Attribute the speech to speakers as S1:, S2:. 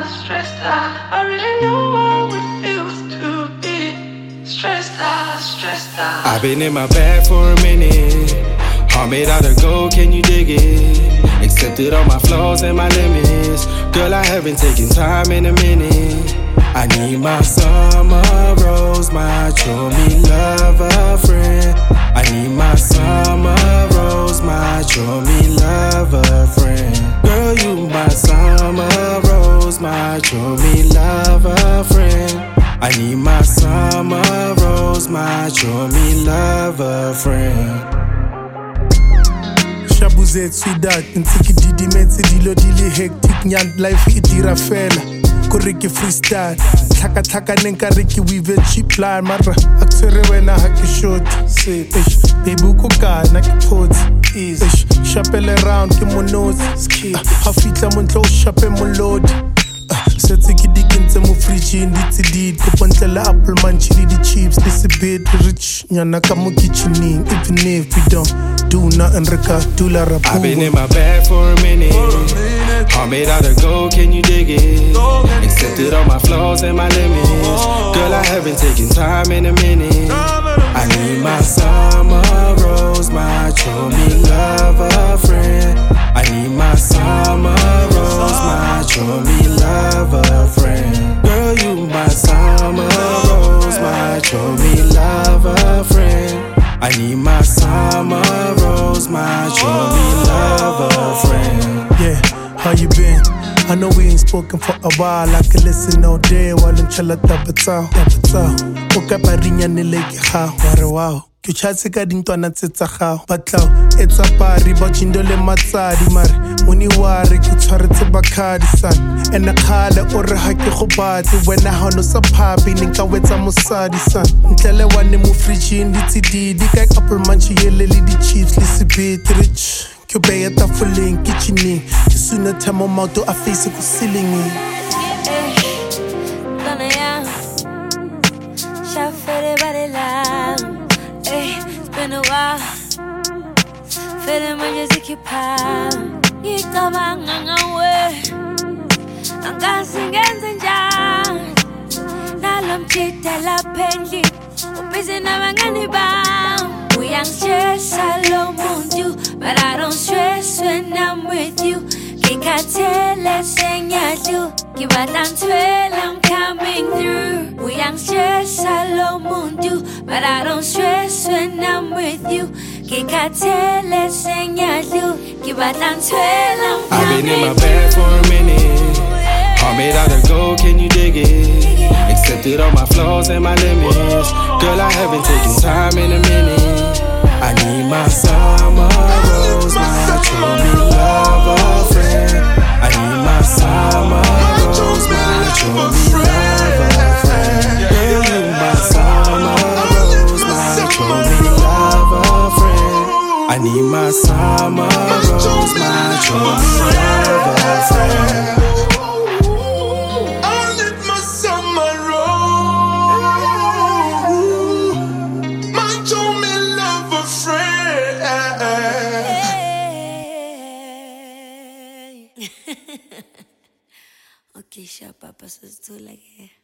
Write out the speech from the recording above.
S1: stressed out. I really know how it feels to be stressed out, stressed out.
S2: I've been in my bag for a minute. Heart made out of gold, can you dig it? Accepted all my flaws and my limits. Girl, I haven't taken time in a minute. I need my summer rose, my show me love a friend. I need my summer rose, my show me love a friend. Girl, you my summer rose, my show me love a friend. I need my summer rose, my show me love a friend.
S3: Shabuze sweetheart, ntse ke didimetse dilo di le hectic nyang life e dira fela. Kore ke freestyle, tlhaka neng ka re ke weave cheap plan mara a tsere wena ha ke short. Say baby ko kana ke phots is shapele around ke mo nose ha fitla mo ntlo shape mo load. Setse ke dikentse mo fridge ndi tsidid ko pontlela apple man chili di chips this a bit rich nyana ka mo kitchening even if we don't do nothing reka do la rapu.
S2: I've been in my bag for a minute. Heart made out of gold, can you dig it? Accepted all my flaws and my limits. Girl, I haven't taken time in a minute. I need my summer rose, my show me love a friend. I need my summer rose, my show me love a friend. Girl, you my summer rose, my show me love a friend. I need my summer rose, my show me love a friend.
S3: Yeah, how you been? I know we ain't spoken for a while. I can listen all day while I'm chilla tapatao. Oka parinya nileki ha, ware wow. Ke chatse ka dintwana tse tsa gago batlaw etsa pari ba chindole matsadi mare moni ware ke tshwaretse bakhadi san ena khale o re ha ke go batle wena ha no sa phapi ne ka wetsa mosadi san ntlele wane mo fridge ndi tsididi ka apple manchi yele le di chips le sibit rich ke be at tafoleng kitchening ke suna thamo mauto a face ko ceiling.
S4: It's been a while, feeling when you take your power. You come on away, I'm dancing and jam. Now I'm cheating, I'm pending. I'm busy now, I'm gonna bound. We ain't stress, I love you, but I don't stress when I'm with you. Can't tell, let's sing at you. Give a dance, I'm coming through. We ain't stress, I love you, but I don't stress when I'm with you. Can't tell, let's sing at you. Give a dance, I'm coming through.
S2: I've been in my bag for a minute. Heart made out of gold, can you dig it? Accepted all my flaws and my limits. Girl, I haven't taken time in a minute. I need my summer rose, my show me love a friend. I need my summer rose, my show me love a friend. Girl, you my summer rose, my show me love a friend. I need my summer rose, my show me love a friend.
S4: Okay, sure, Papa, so it's too like